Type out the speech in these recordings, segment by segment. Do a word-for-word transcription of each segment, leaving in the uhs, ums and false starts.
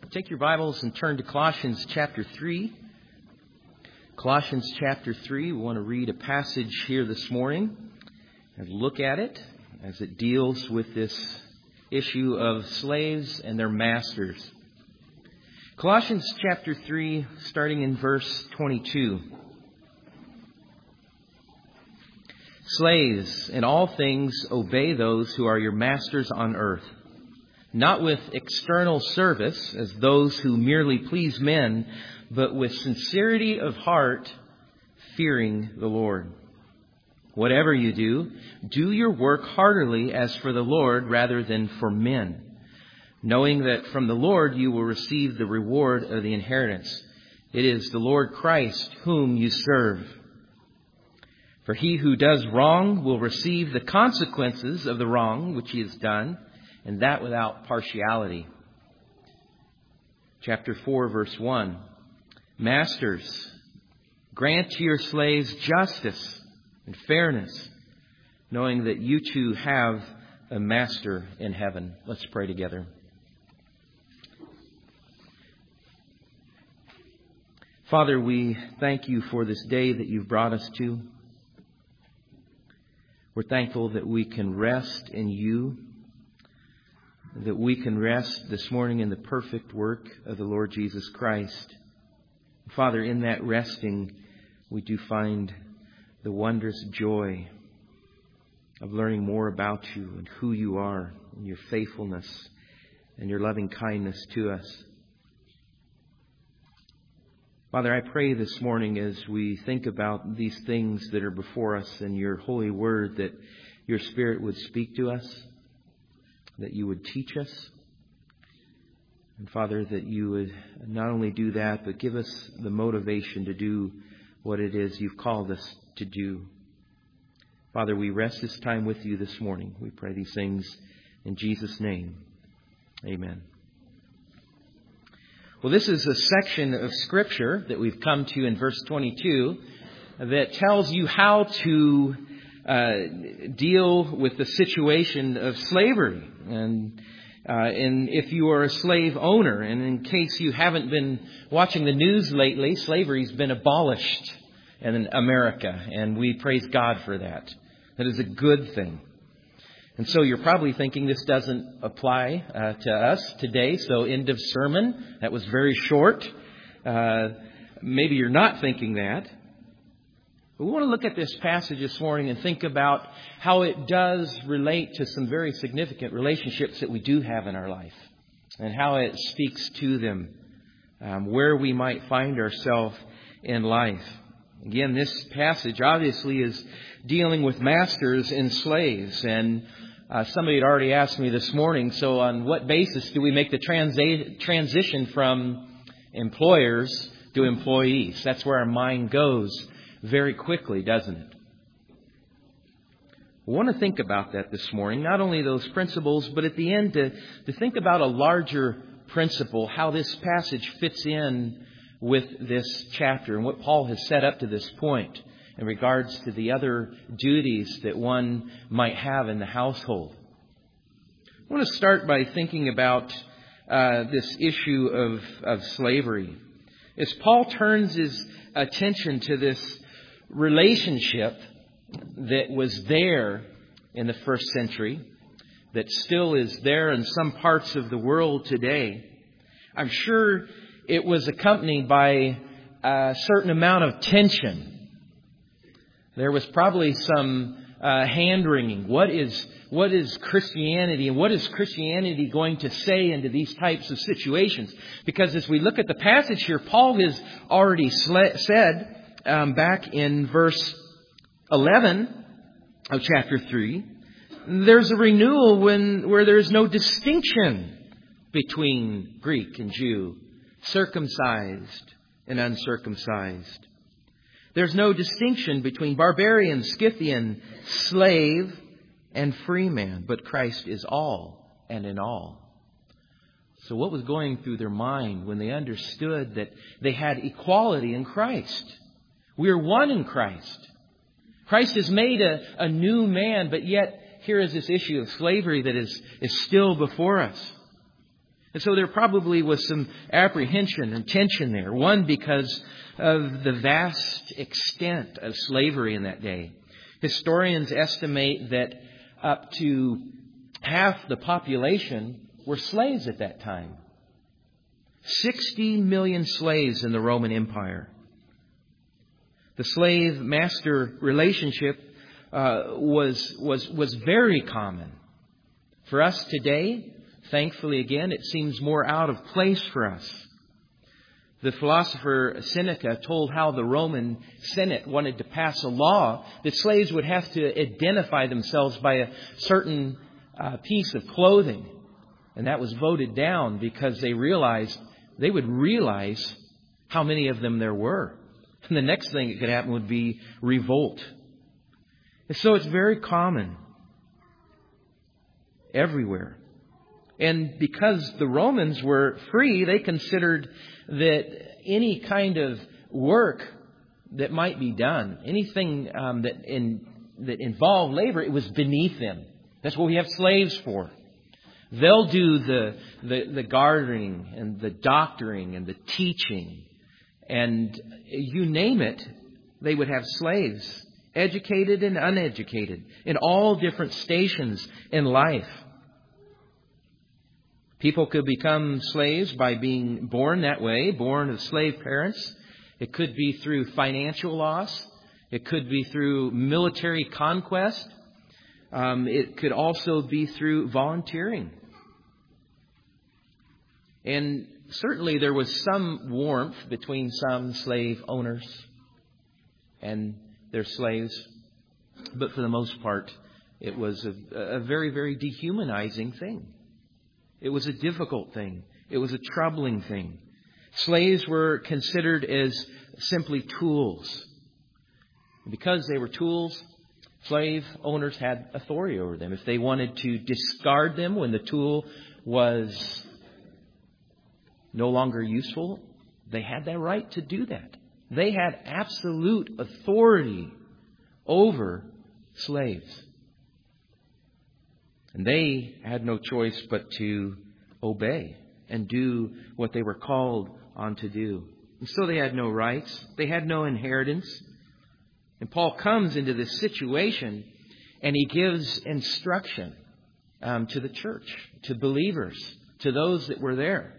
Take your Bibles and turn to Colossians chapter three. Colossians chapter three. We want to read a passage here this morning and look at it as it deals with this issue of slaves and their masters. Colossians chapter three, starting in verse twenty-two. Slaves, in all things obey those who are your masters on earth, not with external service as those who merely please men, but with sincerity of heart, fearing the Lord. Whatever you do, do your work heartily as for the Lord rather than for men, knowing that from the Lord you will receive the reward of the inheritance. It is the Lord Christ whom you serve. For he who does wrong will receive the consequences of the wrong which he has done, and that without partiality. Chapter four, verse one. Masters, grant to your slaves justice and fairness, knowing that you too have a master in heaven. Let's pray together. Father, we thank you for this day that you've brought us to. We're thankful that we can rest in you, that we can rest this morning in the perfect work of the Lord Jesus Christ. Father, in that resting, we do find the wondrous joy of learning more about you and who you are and your faithfulness and your loving kindness to us. Father, I pray this morning as we think about these things that are before us in your holy word, that your Spirit would speak to us, that you would teach us. And Father, that you would not only do that, but give us the motivation to do what it is you've called us to do. Father, we rest this time with you this morning. We pray these things in Jesus' name. Amen. Well, this is a section of Scripture that we've come to in verse twenty-two that tells you how to uh, deal with the situation of slavery. And uh, and if you are a slave owner, and in case you haven't been watching the news lately, slavery's been abolished in America, and we praise God for that. That is a good thing. And so you're probably thinking this doesn't apply uh, to us today, so end of sermon. That was very short. Uh, maybe you're not thinking that. But we want to look at this passage this morning and think about how it does relate to some very significant relationships that we do have in our life, and how it speaks to them, um, where we might find ourselves in life. Again, this passage obviously is dealing with masters and slaves, and Uh, somebody had already asked me this morning, so on what basis do we make the transa- transition from employers to employees? That's where our mind goes very quickly, doesn't it? We want to think about that this morning, not only those principles, but at the end to, to think about a larger principle, how this passage fits in with this chapter and what Paul has set up to this point in regards to the other duties that one might have in the household. I want to start by thinking about uh, this issue of, of slavery. As Paul turns his attention to this relationship that was there in the first century, that still is there in some parts of the world today, I'm sure it was accompanied by a certain amount of tension. There was probably some uh, hand-wringing. What is what is Christianity, and what is Christianity going to say into these types of situations? Because as we look at the passage here, Paul has already sle- said um, back in verse eleven of chapter three, there's a renewal when where there is no distinction between Greek and Jew, circumcised and uncircumcised. There's no distinction between barbarian, Scythian, slave, and free man, but Christ is all and in all. So what was going through their mind when they understood that they had equality in Christ? We are one in Christ. Christ has made a, a new man, but yet here is this issue of slavery that is, is still before us. And so there probably was some apprehension and tension there. One, because of the vast extent of slavery in that day. Historians estimate that up to half the population were slaves at that time. sixty million slaves in the Roman Empire. The slave-master relationship uh, was was was very common. For us today, thankfully again, it seems more out of place for us. The philosopher Seneca told how the Roman Senate wanted to pass a law that slaves would have to identify themselves by a certain uh, piece of clothing. And that was voted down because they realized, they would realize how many of them there were. And the next thing that could happen would be revolt. And so it's very common everywhere. And because the Romans were free, they considered that any kind of work that might be done, anything um, that in, that involved labor, it was beneath them. That's what we have slaves for. They'll do the, the, the gardening and the doctoring and the teaching. And you name it, they would have slaves, educated and uneducated, in all different stations in life. People could become slaves by being born that way, born of slave parents. It could be through financial loss. It could be through military conquest. Um, it could also be through volunteering. And certainly there was some warmth between some slave owners and their slaves. But for the most part, it was a, a very, very dehumanizing thing. It was a difficult thing. It was a troubling thing. Slaves were considered as simply tools. Because they were tools, slave owners had authority over them. If they wanted to discard them when the tool was no longer useful, they had that right to do that. They had absolute authority over slaves. And they had no choice but to obey and do what they were called on to do. And so they had no rights. They had no inheritance. And Paul comes into this situation and he gives instruction um, to the church, to believers, to those that were there.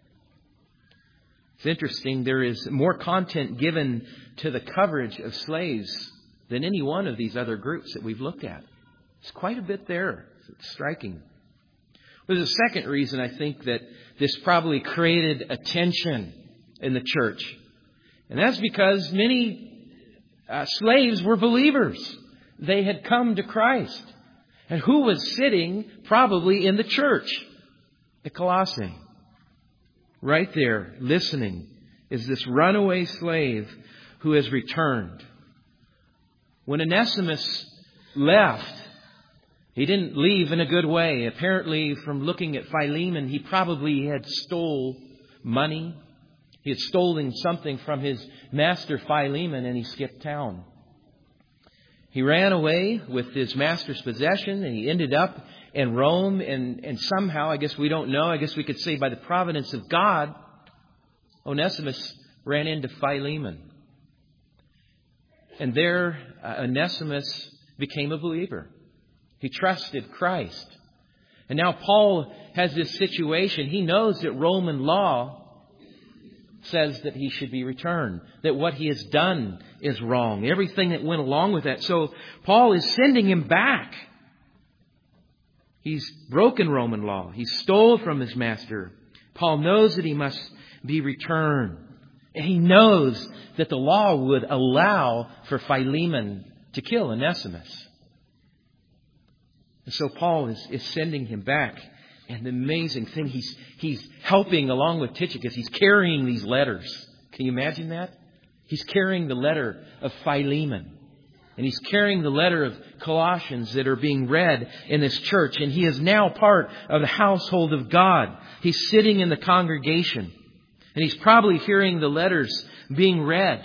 It's interesting, there is more content given to the coverage of slaves than any one of these other groups that we've looked at. It's quite a bit there. It's striking. There's a second reason I think that this probably created a tension in the church. And that's because many uh, slaves were believers. They had come to Christ. And who was sitting probably in the church? The Colossae. Right there, listening, is this runaway slave who has returned. When Onesimus left, he didn't leave in a good way. Apparently, from looking at Philemon, he probably had stole money. He had stolen something from his master Philemon and he skipped town. He ran away with his master's possession and he ended up in Rome. And, and somehow, I guess we don't know, I guess we could say by the providence of God, Onesimus ran into Philemon. And there, uh, Onesimus became a believer. He trusted Christ. And now Paul has this situation. He knows that Roman law says that he should be returned, that what he has done is wrong, everything that went along with that. So Paul is sending him back. He's broken Roman law. He stole from his master. Paul knows that he must be returned. And he knows that the law would allow for Philemon to kill Onesimus. And so Paul is, is sending him back. And the amazing thing, he's he's helping along with Tychicus. He's carrying these letters. Can you imagine that? He's carrying the letter of Philemon. And he's carrying the letter of Colossians that are being read in this church. And he is now part of the household of God. He's sitting in the congregation. And he's probably hearing the letters being read.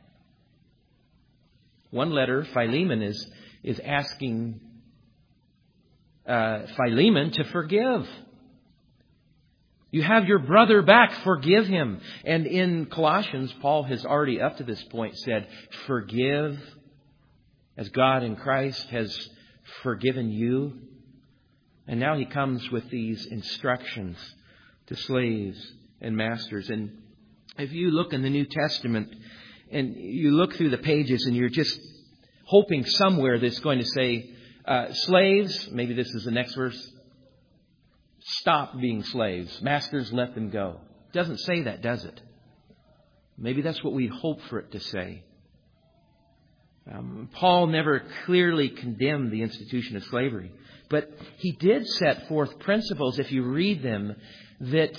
One letter, Philemon, is, is asking Uh, Philemon to forgive. You have your brother back. Forgive him. And in Colossians, Paul has already up to this point said, forgive as God in Christ has forgiven you. And now he comes with these instructions to slaves and masters. And if you look in the New Testament and you look through the pages and you're just hoping somewhere that's going to say, uh, slaves, maybe this is the next verse, stop being slaves. Masters, let them go. It doesn't say that, does it? Maybe that's what we hope for it to say. Um, Paul never clearly condemned the institution of slavery, but he did set forth principles, if you read them, that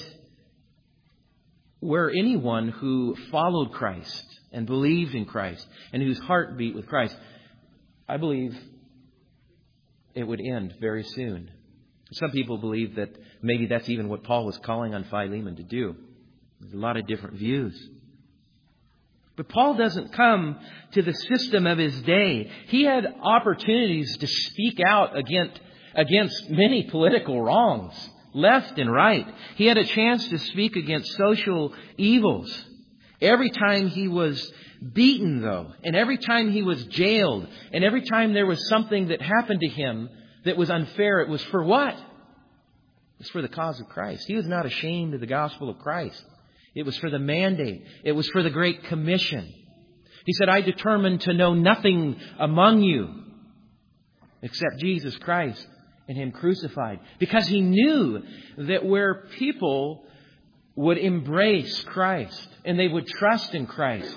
where anyone who followed Christ and believed in Christ and whose heart beat with Christ, I believe it would end very soon. Some people believe that maybe that's even what Paul was calling on Philemon to do. There's a lot of different views. But Paul doesn't come to the system of his day. He had opportunities to speak out against, against many political wrongs, left and right. He had a chance to speak against social evils. Every time he was beaten, though, and every time he was jailed, and every time there was something that happened to him that was unfair, it was for what? It was for the cause of Christ. He was not ashamed of the gospel of Christ. It was for the mandate. It was for the Great Commission. He said, I determined to know nothing among you except Jesus Christ and Him crucified. Because he knew that where people would embrace Christ and they would trust in Christ,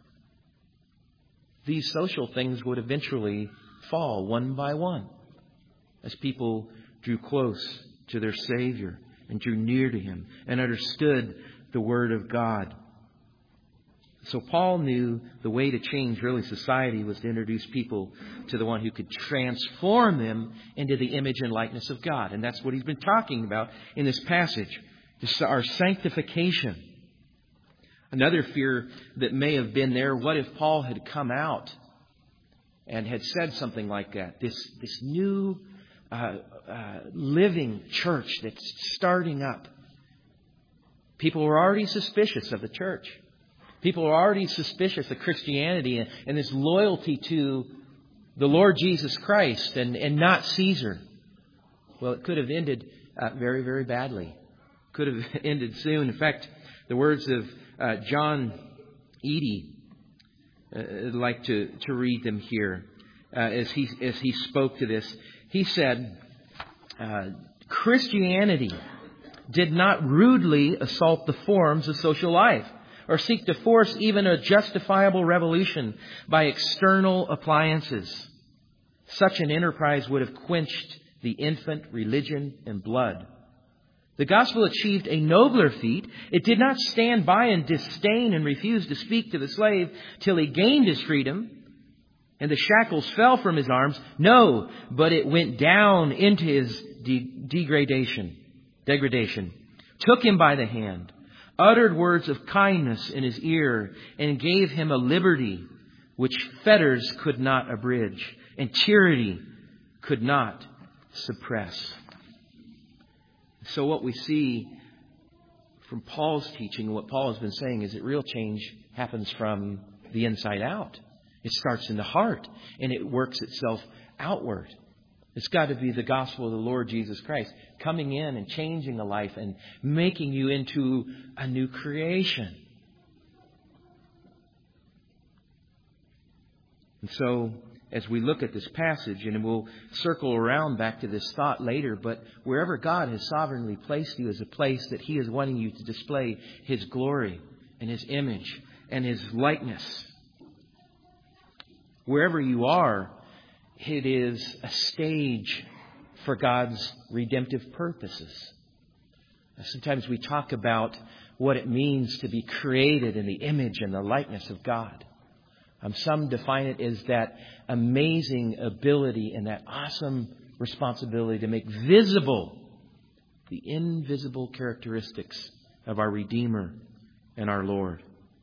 these social things would eventually fall one by one as people drew close to their Savior and drew near to Him and understood the Word of God. So Paul knew the way to change really society was to introduce people to the one who could transform them into the image and likeness of God. And that's what he's been talking about in this passage. This is our sanctification. Another fear that may have been there, what if Paul had come out and had said something like that? This, this new uh, uh, living church that's starting up. People were already suspicious of the church. People were already suspicious of Christianity and, and this loyalty to the Lord Jesus Christ and, and not Caesar. Well, it could have ended uh, very, very badly. Could have ended soon. In fact, the words of uh, John Eadie, uh, I'd like to, to read them here uh, as he as he spoke to this. He said, uh, Christianity did not rudely assault the forms of social life or seek to force even a justifiable revolution by external appliances. Such an enterprise would have quenched the infant religion and blood. The gospel achieved a nobler feat. It did not stand by in disdain and refuse to speak to the slave till he gained his freedom and the shackles fell from his arms. No, but it went down into his de- degradation. Degradation, took him by the hand, uttered words of kindness in his ear, and gave him a liberty which fetters could not abridge, and tyranny could not suppress. So what we see from Paul's teaching, what Paul has been saying, is that real change happens from the inside out. It starts in the heart, and it works itself outward. It's got to be the gospel of the Lord Jesus Christ coming in and changing a life and making you into a new creation. And so, as we look at this passage, and we'll circle around back to this thought later, but wherever God has sovereignly placed you is a place that He is wanting you to display His glory and His image and His likeness. Wherever you are, it is a stage for God's redemptive purposes. Sometimes we talk about what it means to be created in the image and the likeness of God. Um, some define it as that amazing ability and that awesome responsibility to make visible the invisible characteristics of our Redeemer and our Lord.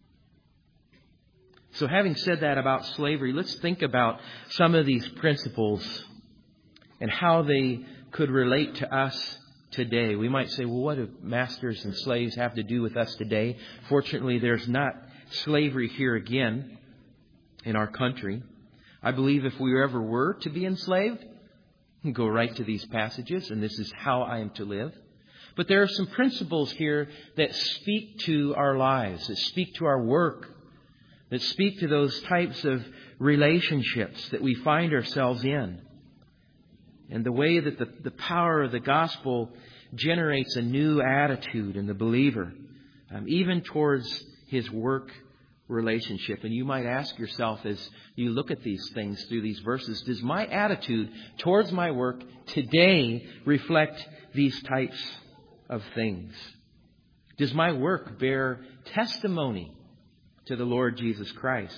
So having said that about slavery, let's think about some of these principles and how they could relate to us today. We might say, well, what do masters and slaves have to do with us today? Fortunately, there's not slavery here again in our country. I believe if we ever were to be enslaved, we can go right to these passages, and this is how I am to live. But there are some principles here that speak to our lives, that speak to our work, that speak to those types of relationships that we find ourselves in. And the way that the, the power of the gospel generates a new attitude in the believer, um, even towards his work relationship. And you might ask yourself as you look at these things through these verses, does my attitude towards my work today reflect these types of things? Does my work bear testimony to the Lord Jesus Christ?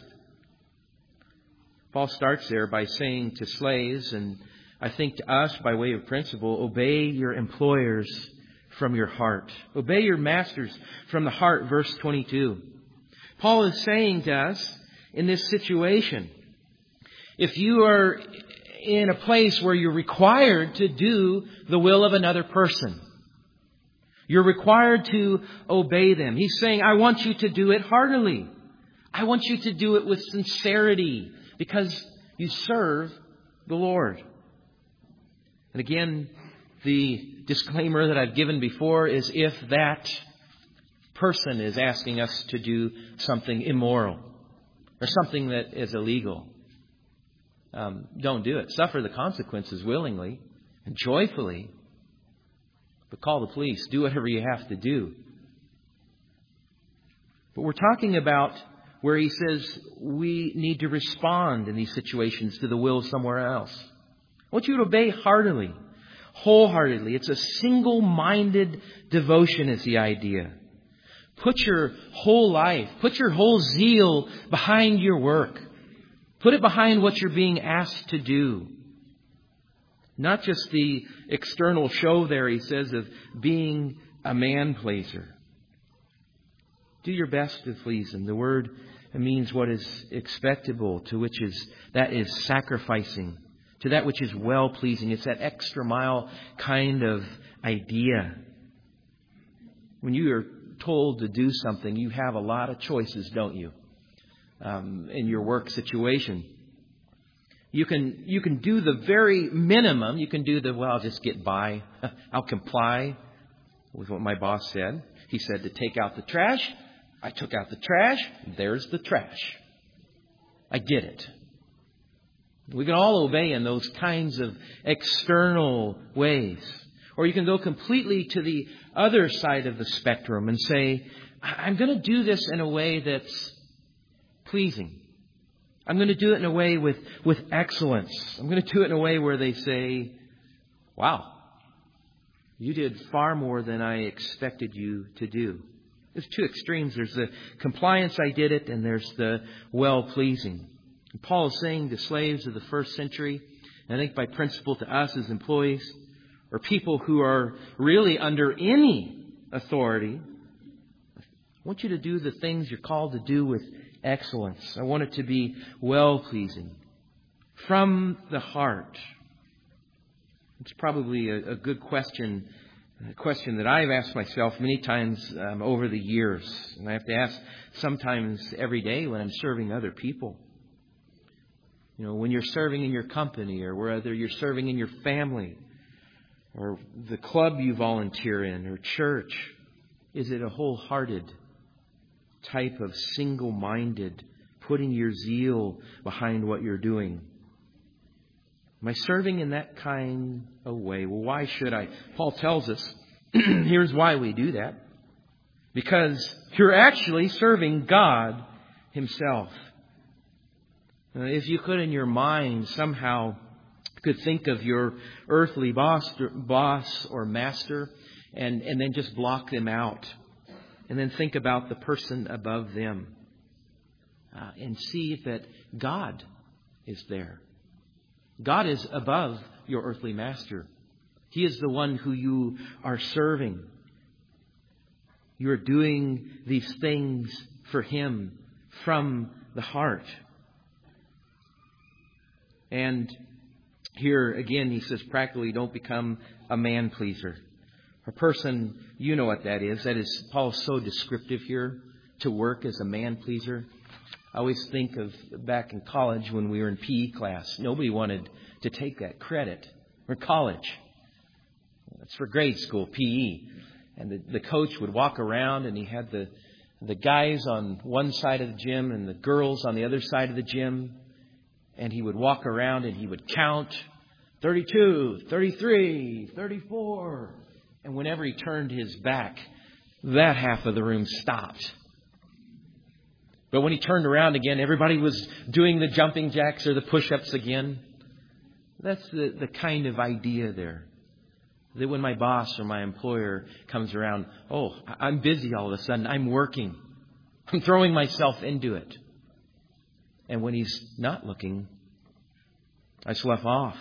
Paul starts there by saying to slaves, and I think to us by way of principle, obey your employers from your heart. Obey your masters from the heart, verse twenty-two. Paul is saying to us in this situation, if you are in a place where you're required to do the will of another person, you're required to obey them. He's saying, I want you to do it heartily. I want you to do it with sincerity because you serve the Lord. And again, the disclaimer that I've given before is if that person is asking us to do something immoral or something that is illegal, um, don't do it. Suffer the consequences willingly and joyfully. But call the police. Do whatever you have to do. But we're talking about where he says we need to respond in these situations to the will of somewhere else. I want you to obey heartily, wholeheartedly. It's a single-minded devotion is the idea. Put your whole life, put your whole zeal behind your work. Put it behind what you're being asked to do. Not just the external show there, he says, of being a man-pleaser. Do your best to please Him. The word means what is expectable, to which is, that is sacrificing, to that which is well-pleasing. It's that extra mile kind of idea. When you are told to do something, you have a lot of choices, don't you? Um, in your work situation. You can you can do the very minimum. You can do the, well, I'll just get by. I'll comply with what my boss said. He said to take out the trash. I took out the trash. There's the trash. I did it. We can all obey in those kinds of external ways. Or you can go completely to the other side of the spectrum and say, I'm going to do this in a way that's pleasing. I'm going to do it in a way with, with excellence. I'm going to do it in a way where they say, wow, you did far more than I expected you to do. There's two extremes. There's the compliance, I did it, and there's the well-pleasing. And Paul is saying to slaves of the first century, and I think by principle to us as employees, or people who are really under any authority, I want you to do the things you're called to do with excellence. I want it to be well-pleasing from the heart. It's probably a, a good question, a question that I've asked myself many times um, over the years. And I have to ask sometimes every day when I'm serving other people. You know, when you're serving in your company, or whether you're serving in your family, or the club you volunteer in, or church, is it a wholehearted type of single-minded, putting your zeal behind what you're doing? Am I serving in that kind of way? Well, why should I? Paul tells us, here's why we do that. Because you're actually serving God Himself. Uh, if you could in your mind somehow could think of your earthly boss, boss or master and, and then just block them out. And then think about the person above them. Uh, and see that God is there. God is above your earthly master. He is the one who you are serving. You are doing these things for Him from the heart. And here again, he says practically, don't become a man pleaser. A person, you know what that is. That is, Paul is so descriptive here, to work as a man-pleaser. I always think of back in college when we were in P E class. Nobody wanted to take that credit. Or college. It's for grade school, P E. And the, the coach would walk around and he had the, the guys on one side of the gym and the girls on the other side of the gym. And he would walk around and he would count thirty-two, thirty-three, thirty-four. And whenever he turned his back, that half of the room stopped. But when he turned around again, everybody was doing the jumping jacks or the push-ups again. That's the, the kind of idea there. That when my boss or my employer comes around, oh, I'm busy all of a sudden. I'm working. I'm throwing myself into it. And when he's not looking, I slough off.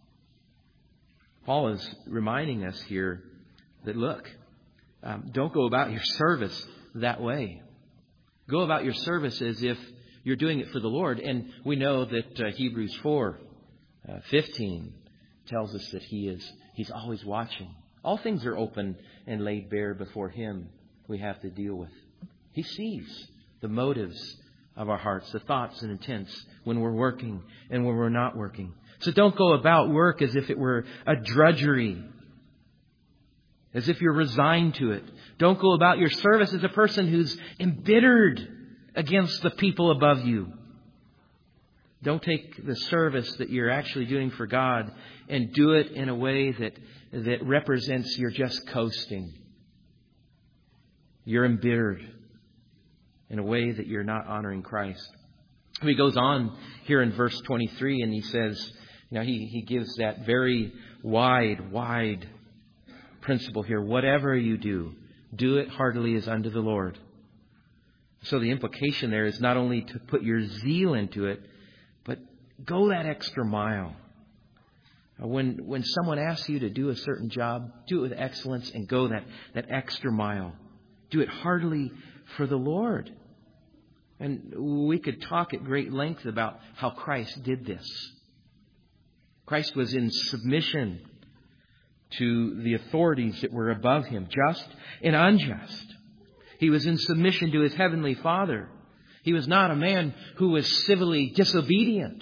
Paul is reminding us here that, look, um, don't go about your service that way. Go about your service as if you're doing it for the Lord. And we know that uh, Hebrews four uh, fifteen tells us that He is He's always watching. All things are open and laid bare before Him we have to deal with. He sees the motives of our hearts, the thoughts and intents when we're working and when we're not working. So don't go about work as if it were a drudgery, as if you're resigned to it. Don't go about your service as a person who's embittered against the people above you. Don't take the service that you're actually doing for God and do it in a way that, that represents you're just coasting. You're embittered in a way that you're not honoring Christ. He goes on here in verse twenty-three and he says, you know, he, he gives that very wide, wide principle here. Whatever you do, do it heartily as unto the Lord. So the implication there is not only to put your zeal into it, but go that extra mile. When when someone asks you to do a certain job, do it with excellence and go that, that extra mile. Do it heartily for the Lord. And we could talk at great length about how Christ did this. Christ was in submission to the authorities that were above Him, just and unjust. He was in submission to His heavenly Father. He was not a man who was civilly disobedient.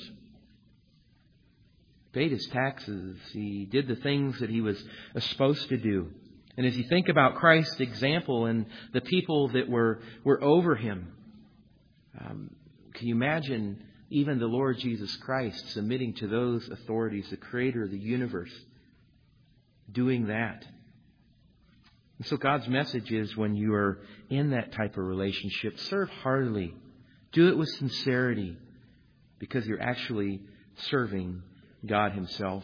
He paid his taxes. He did the things that he was supposed to do. And as you think about Christ's example and the people that were, were over Him, um, can you imagine even the Lord Jesus Christ submitting to those authorities, the Creator of the universe, doing that? And so God's message is, when you are in that type of relationship, serve heartily. Do it with sincerity, because you're actually serving God Himself.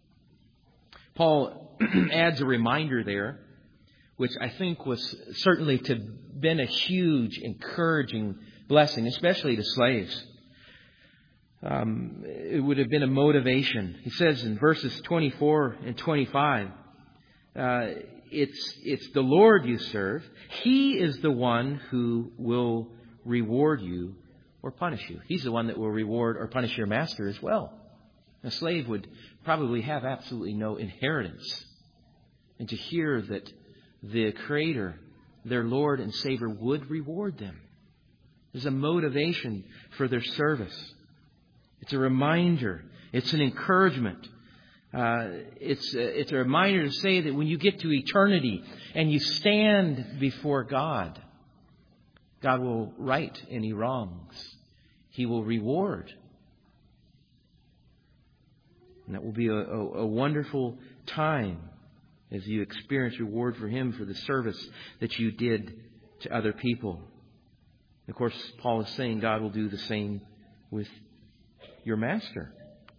Paul adds a reminder there, which I think was certainly to been a huge, encouraging blessing, especially to slaves. Um, it would have been a motivation. He says in verses twenty-four and twenty-five, uh, it's it's the Lord you serve. He is the one who will reward you or punish you. He's the one that will reward or punish your master as well. A slave would probably have absolutely no inheritance. And to hear that the Creator, their Lord and Savior, would reward them is a motivation for their service. It's a reminder. It's an encouragement. Uh, it's, a, it's a reminder to say that when you get to eternity and you stand before God, God will right any wrongs. He will reward. And that will be a, a, a wonderful time as you experience reward for Him for the service that you did to other people. Of course, Paul is saying God will do the same with your master.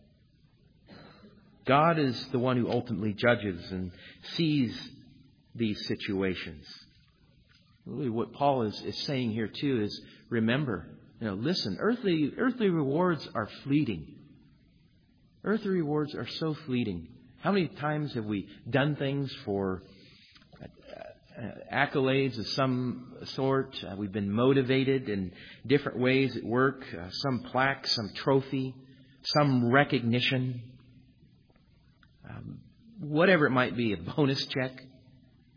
God is the one who ultimately judges and sees these situations. Really, what Paul is, is saying here too is, remember, you know, listen, earthly earthly rewards are fleeting. Earthly rewards are so fleeting. How many times have we done things for uh, accolades of some sort? Uh, we've been motivated in different ways at work. Uh, some plaque, some trophy, some recognition. Um, whatever it might be, a bonus check.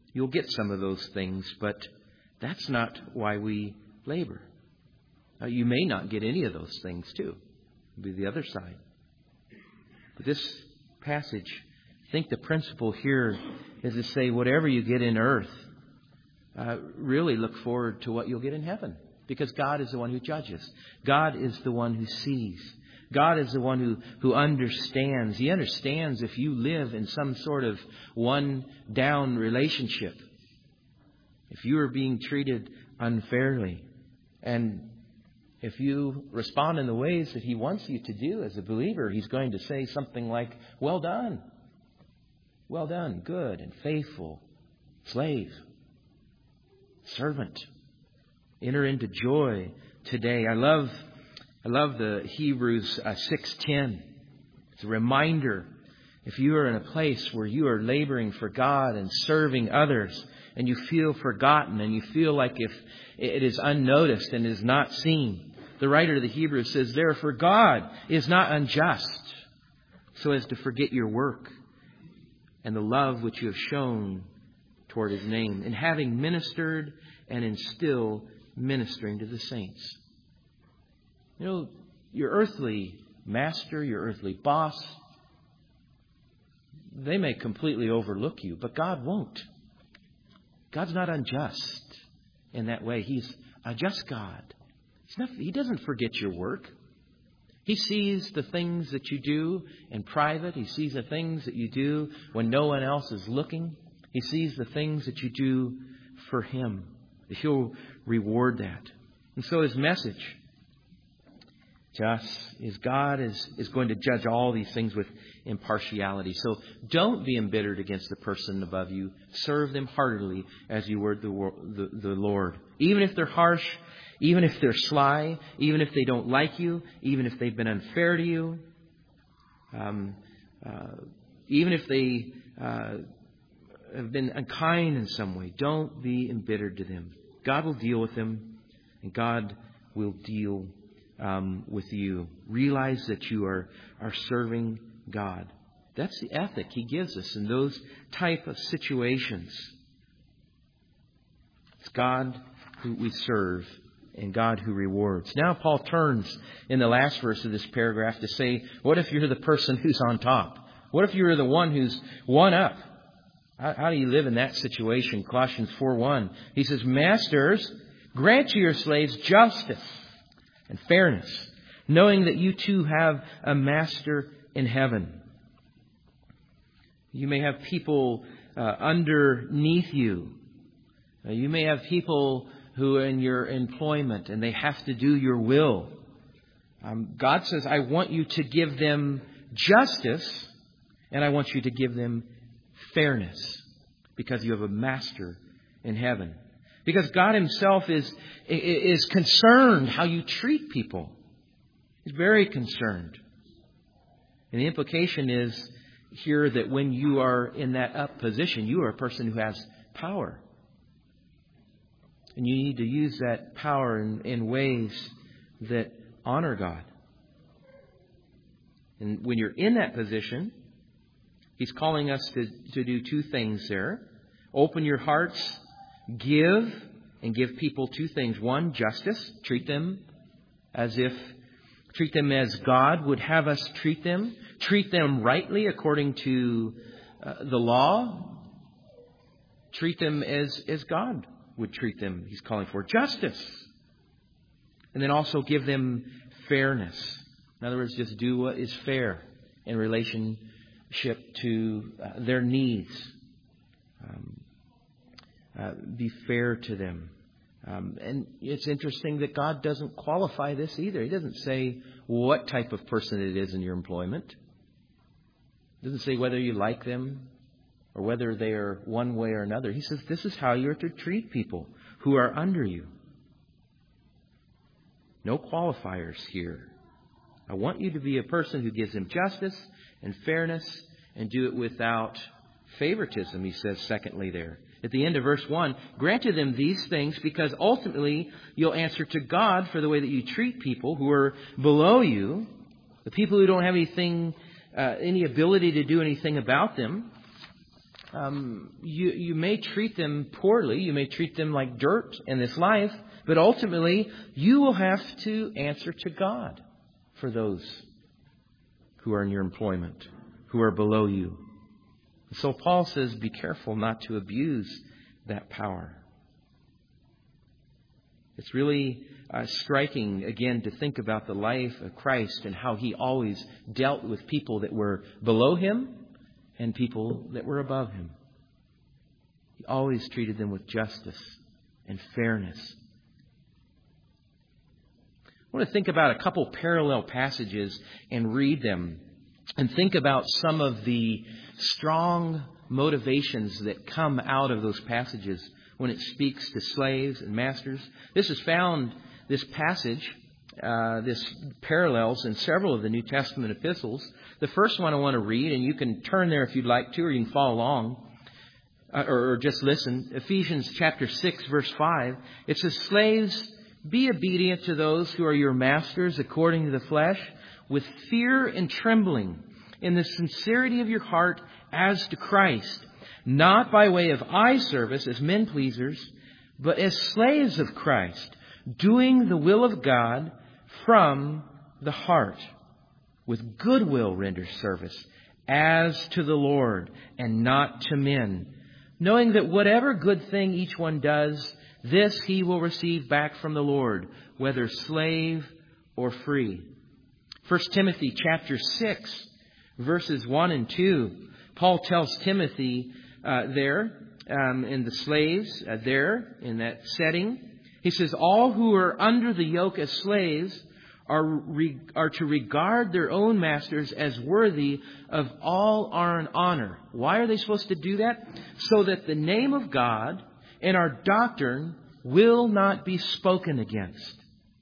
You'll get some of those things, but that's not why we labor. Now, you may not get any of those things too. It'll be the other side. But this passage, I think the principle here is to say whatever you get in earth, uh, really look forward to what you'll get in heaven. Because God is the one who judges. God is the one who sees. God is the one who, who understands. He understands if you live in some sort of one-down relationship. If you are being treated unfairly. And if you respond in the ways that He wants you to do as a believer, He's going to say something like, well done. Well done, good and faithful slave, servant. Enter into joy today. I love I love the Hebrews uh, six ten. It's a reminder. If you are in a place where you are laboring for God and serving others and you feel forgotten and you feel like if it is unnoticed and is not seen, the writer of the Hebrews says, therefore God is not unjust so as to forget your work and the love which you have shown toward His name, and having ministered and in still ministering to the saints. You know, your earthly master, your earthly boss, they may completely overlook you, but God won't. God's not unjust in that way. He's a just God. He's not, he doesn't forget your work. He sees the things that you do in private. He sees the things that you do when no one else is looking. He sees the things that you do for Him. He'll reward that. And so His message to us is God is, is going to judge all these things with impartiality. So don't be embittered against the person above you. Serve them heartily as you would the, the, the Lord. Even if they're harsh, even if they're sly, even if they don't like you, even if they've been unfair to you, um, uh, even if they uh, have been unkind in some way, don't be embittered to them. God will deal with them, and God will deal um, with you. Realize that you are, are serving God. That's the ethic He gives us in those type of situations. It's God who we serve and God who rewards. Now Paul turns in the last verse of this paragraph to say, what if you're the person who's on top? What if you're the one who's one up? How, how do you live in that situation? Colossians four one. He says, Masters, grant to your slaves justice and fairness, knowing that you too have a master in heaven. You may have people uh, underneath you. Uh, you may have people who are in your employment and they have to do your will. Um, God says, I want you to give them justice and I want you to give them fairness because you have a master in heaven. Because God Himself is, is concerned how you treat people. He's very concerned. And the implication is here that when you are in that up position, you are a person who has power. And you need to use that power in, in ways that honor God. And when you're in that position, He's calling us to, to do two things there. Open your hearts, give, and give people two things. One, justice. Treat them as if, treat them as God would have us treat them. Treat them rightly according to uh, the law. Treat them as, as God would treat them. He's calling for justice. And then also give them fairness. In other words, just do what is fair in relationship to uh, their needs. Um, uh, be fair to them. Um, and it's interesting that God doesn't qualify this either. He doesn't say what type of person it is in your employment. He doesn't say whether you like them or whether they are one way or another. He says this is how you're to treat people who are under you. No qualifiers here. I want you to be a person who gives them justice and fairness and do it without favoritism, he says secondly there. At the end of verse one, grant to them these things because ultimately you'll answer to God for the way that you treat people who are below you, the people who don't have anything, uh, any ability to do anything about them. Um, you, you may treat them poorly. You may treat them like dirt in this life. But ultimately, you will have to answer to God for those who are in your employment, who are below you. So Paul says, be careful not to abuse that power. It's really uh, striking, again, to think about the life of Christ and how He always dealt with people that were below Him and people that were above Him. He always treated them with justice and fairness. I want to think about a couple parallel passages and read them and think about some of the strong motivations that come out of those passages when it speaks to slaves and masters. This is found, this passage, uh, this parallels in several of the New Testament epistles. The first one I want to read, and you can turn there if you'd like to, or you can follow along, uh, or, or just listen. Ephesians chapter six, verse five. It says, slaves, be obedient to those who are your masters according to the flesh, with fear and trembling, in the sincerity of your heart as to Christ, not by way of eye service as men pleasers, but as slaves of Christ, doing the will of God from the heart, with good will render service, as to the Lord and not to men, knowing that whatever good thing each one does, this he will receive back from the Lord, whether slave or free. First Timothy chapter six, verses one and two. Paul tells Timothy uh, there, um, in the slaves, uh, there, in that setting. He says, all who are under the yoke as slaves are, re- are to regard their own masters as worthy of all honor. Why are they supposed to do that? So that the name of God and our doctrine will not be spoken against.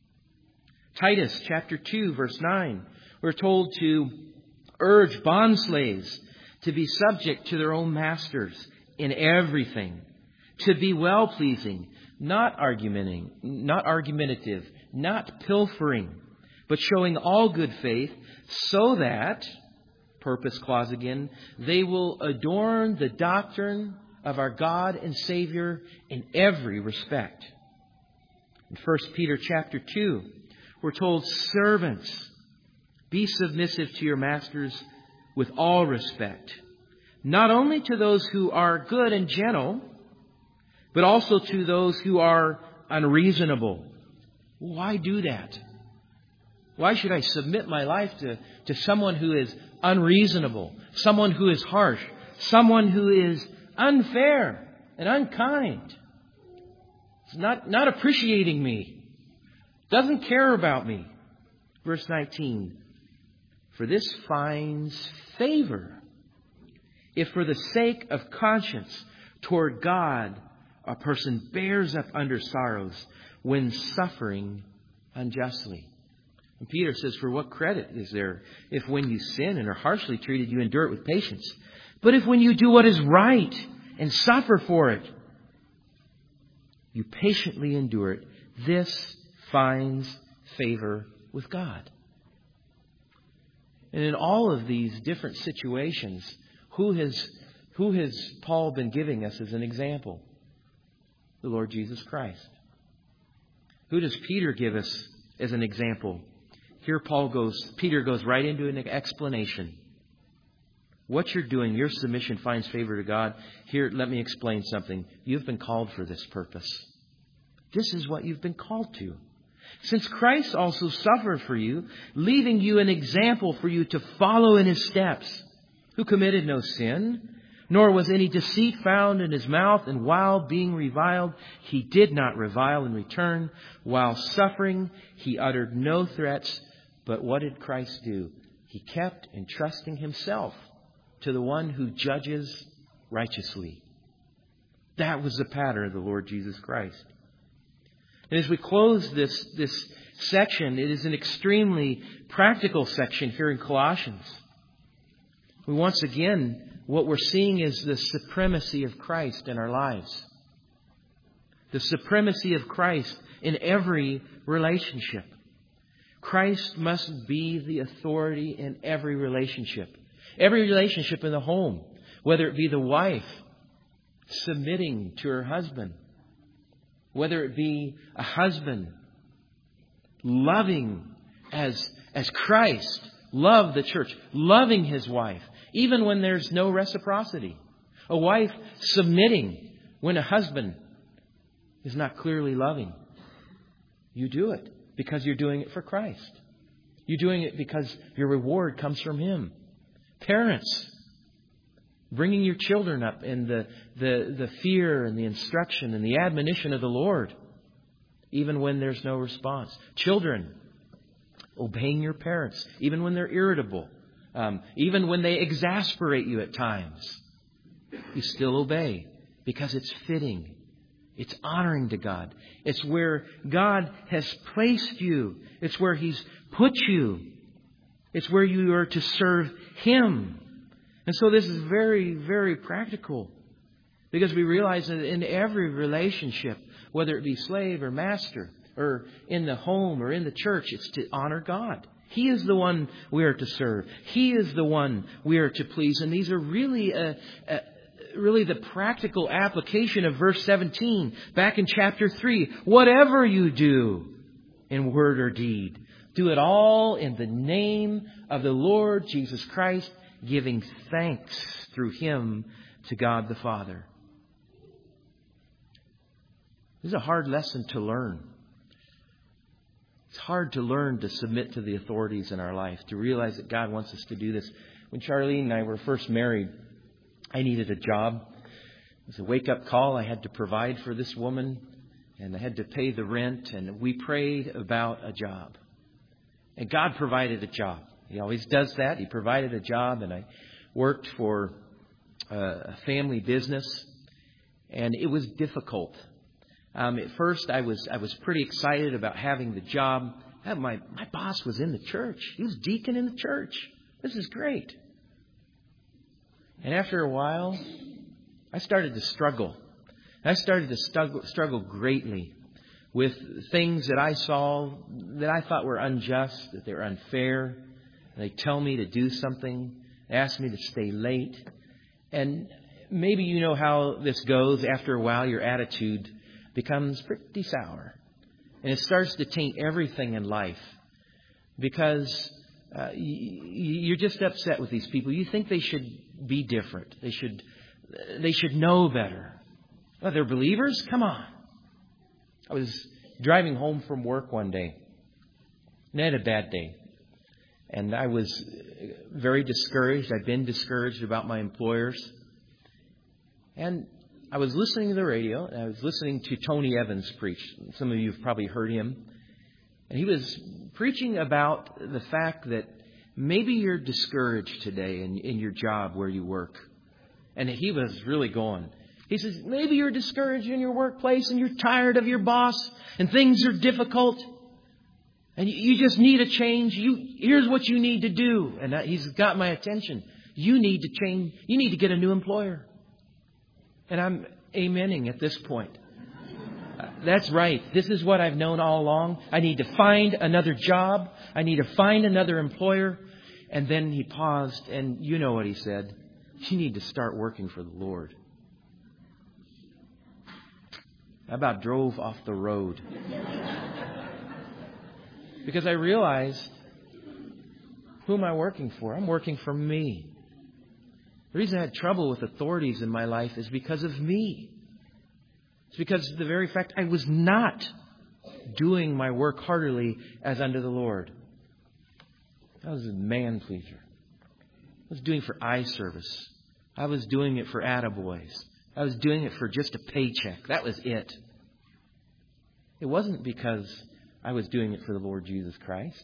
Titus chapter two, verse nine. We're told to urge bondslaves to be subject to their own masters in everything, to be well-pleasing, not argumenting, not argumentative, not pilfering, but showing all good faith, so that, purpose clause again, they will adorn the doctrine of our God and Savior in every respect. In First Peter chapter two, we're told, servants, be submissive to your masters with all respect, not only to those who are good and gentle, but also to those who are unreasonable. Why do that? Why should I submit my life to, to someone who is unreasonable, someone who is harsh, someone who is unfair and unkind? It's not, not appreciating me, doesn't care about me. Verse nineteen. For this finds favor, if for the sake of conscience toward God, a person bears up under sorrows when suffering unjustly. And Peter says, for what credit is there if when you sin and are harshly treated, you endure it with patience? But if when you do what is right and suffer for it, you patiently endure it, this finds favor with God. And in all of these different situations, who has, who has Paul been giving us as an example? The Lord Jesus Christ. Who does Peter give us as an example? Here Paul goes, Peter goes right into an explanation. What you're doing, your submission finds favor to God. Here, let me explain something. You've been called for this purpose. This is what you've been called to. Since Christ also suffered for you, leaving you an example for you to follow in His steps, who committed no sin, nor was any deceit found in His mouth, and while being reviled, He did not revile in return. While suffering, He uttered no threats. But what did Christ do? He kept entrusting Himself to the one who judges righteously. That was the pattern of the Lord Jesus Christ. And as we close this, this section, it is an extremely practical section here in Colossians. We once again, what we're seeing is the supremacy of Christ in our lives. The supremacy of Christ in every relationship. Christ must be the authority in every relationship. Every relationship in the home, Whether it be the wife submitting to her husband. Whether it be a husband loving as, as Christ loved the church, loving his wife, even when there's no reciprocity. A wife submitting when a husband is not clearly loving. You do it because you're doing it for Christ. You're doing it because your reward comes from Him. Parents, bringing your children up in the, the, the fear and the instruction and the admonition of the Lord, even when there's no response. Children, obeying your parents, even when they're irritable, um, even when they exasperate you at times. You still obey because it's fitting. It's honoring to God. It's where God has placed you. It's where He's put you. It's where you are to serve Him. And so this is very, very practical. Because we realize that in every relationship, whether it be slave or master, or in the home or in the church, it's to honor God. He is the one we are to serve. He is the one we are to please. And these are really a, a really the practical application of verse seventeen back in chapter three. Whatever you do in word or deed, do it all in the name of the Lord Jesus Christ, giving thanks through Him to God the Father. This is a hard lesson to learn. It's hard to learn to submit to the authorities in our life, to realize that God wants us to do this. When Charlene and I were first married, I needed a job. It was a wake-up call. I had to provide for this woman, and I had to pay the rent, and we prayed about a job. And God provided a job. He always does that. He provided a job, and I worked for a family business, and it was difficult. Um, at first, I was I was pretty excited about having the job. My my boss was in the church. He was deacon in the church. This is great. And after a while, I started to struggle. I started to struggle, struggle greatly with things that I saw that I thought were unjust, that they were unfair. They tell me to do something, ask me to stay late. And maybe you know how this goes. After a while, your attitude becomes pretty sour. And it starts to taint everything in life. Because uh, you're just upset with these people. You think they should be different. They should they should know better. Well, they're believers? Come on. I was driving home from work one day. And I had a bad day. And I was very discouraged. I'd been discouraged about my employers. And I was listening to the radio, and I was listening to Tony Evans preach. Some of you have probably heard him. And he was preaching about the fact that maybe you're discouraged today in, in your job where you work. And he was really going. He says, maybe you're discouraged in your workplace and you're tired of your boss and things are difficult. And you just need a change. You here's what you need to do. And he's got my attention. You need to change. You need to get a new employer. And I'm amening at this point. That's right. This is what I've known all along. I need to find another job. I need to find another employer. And then he paused, and you know what he said. You need to start working for the Lord. I about drove off the road. Because I realized, who am I working for? I'm working for me. The reason I had trouble with authorities in my life is because of me. It's because of the very fact I was not doing my work heartily as unto the Lord. I was a man pleaser. I was doing it for eye service. I was doing it for attaboys. I was doing it for just a paycheck. That was it. It wasn't because I was doing it for the Lord Jesus Christ.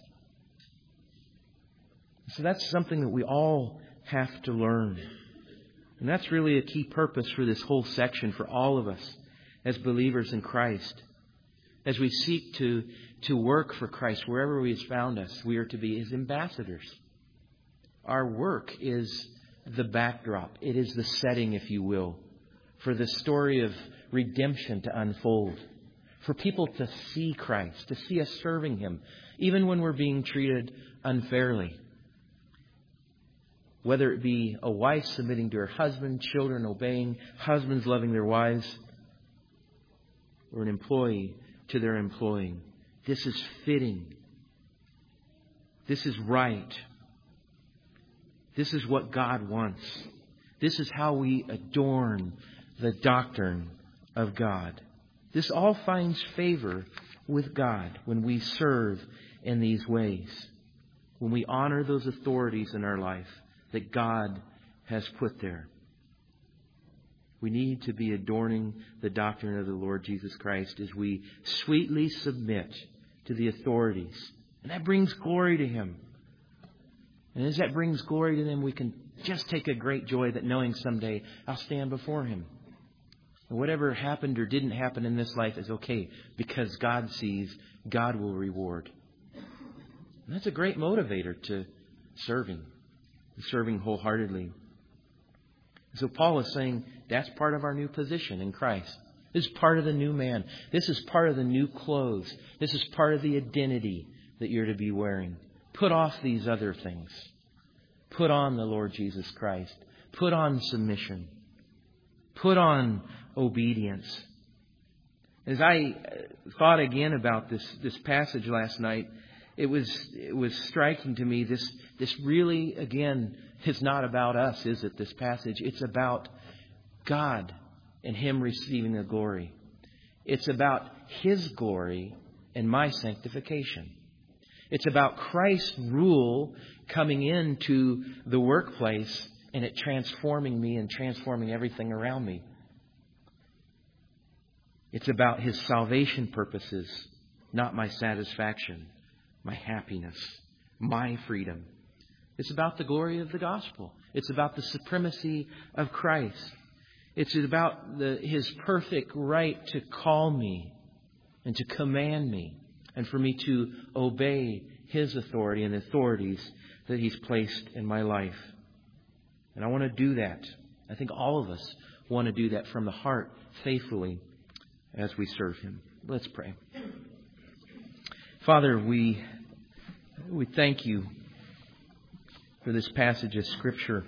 So that's something that we all have to learn. And that's really a key purpose for this whole section for all of us as believers in Christ. As we seek to, to work for Christ wherever He has found us, we are to be His ambassadors. Our work is the backdrop. It is the setting, if you will, for the story of redemption to unfold. For people to see Christ, to see us serving Him, even when we're being treated unfairly. Whether it be a wife submitting to her husband, children obeying, husbands loving their wives, or an employee to their employee. This is fitting. This is right. This is what God wants. This is how we adorn the doctrine of God. This all finds favor with God when we serve in these ways. When we honor those authorities in our life that God has put there. We need to be adorning the doctrine of the Lord Jesus Christ as we sweetly submit to the authorities. And that brings glory to Him. And as that brings glory to them, we can just take a great joy that knowing someday I'll stand before Him. And whatever happened or didn't happen in this life is okay, because God sees, God will reward. And that's a great motivator to serving, serving wholeheartedly. So Paul is saying that's part of our new position in Christ. This is part of the new man. This is part of the new clothes. This is part of the identity that you're to be wearing. Put off these other things. Put on the Lord Jesus Christ. Put on submission. Put on obedience. As I thought again about this, this passage last night, it was it was striking to me. This this really, again, is not about us, is it, this passage? It's about God and Him receiving the glory. It's about His glory and my sanctification. It's about Christ's rule coming into the workplace and it transforming me and transforming everything around me. It's about His salvation purposes, not my satisfaction, my happiness, my freedom. It's about the glory of the gospel. It's about the supremacy of Christ. It's about the, His perfect right to call me and to command me and for me to obey His authority and the authorities that He's placed in my life. And I want to do that. I think all of us want to do that from the heart, faithfully, as we serve Him. Let's pray. Father, we we thank You for this passage of Scripture.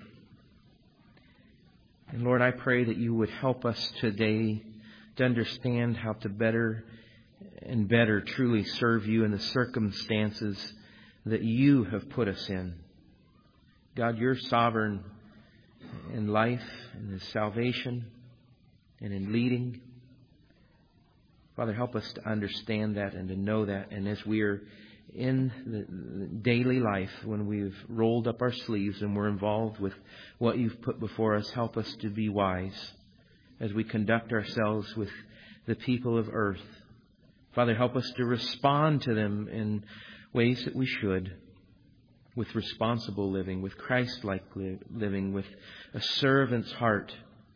And Lord, I pray that You would help us today to understand how to better and better truly serve You in the circumstances that You have put us in. God, You're sovereign in life and in salvation and in leading. Father, help us to understand that and to know that. And as we are in the daily life, when we've rolled up our sleeves and we're involved with what You've put before us, help us to be wise as we conduct ourselves with the people of earth. Father, help us to respond to them in ways that we should, with responsible living, with Christ-like living, with a servant's heart.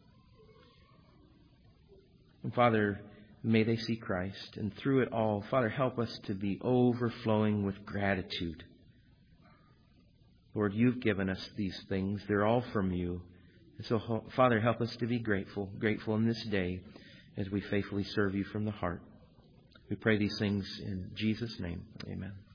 And Father, may they see Christ. And through it all, Father, help us to be overflowing with gratitude. Lord, You've given us these things. They're all from You. And so, Father, help us to be grateful, grateful in this day as we faithfully serve You from the heart. We pray these things in Jesus' name. Amen.